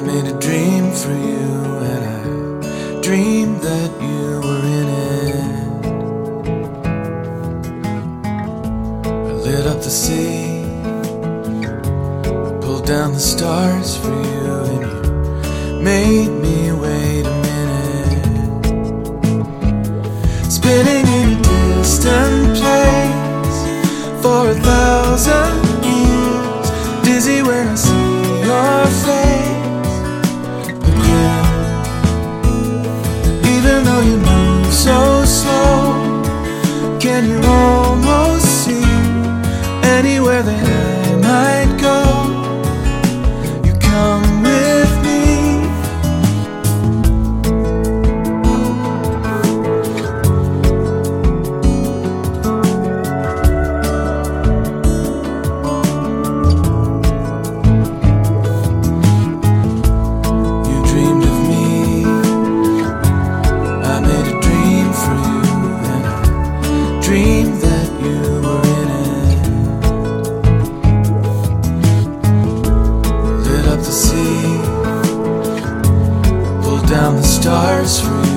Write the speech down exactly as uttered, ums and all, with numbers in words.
made a dream for you, and I dreamed that you were in it. I lit up the sea, I pulled down the stars for you, and you made me wait a minute. Spinning in a distant place for a thousand years, dizzy when I see your face again. Even though you move so slow, can you almost see anywhere that I might go? You come with me. Dreamed that you were in it. Lit up the sea, pulled down the stars for you.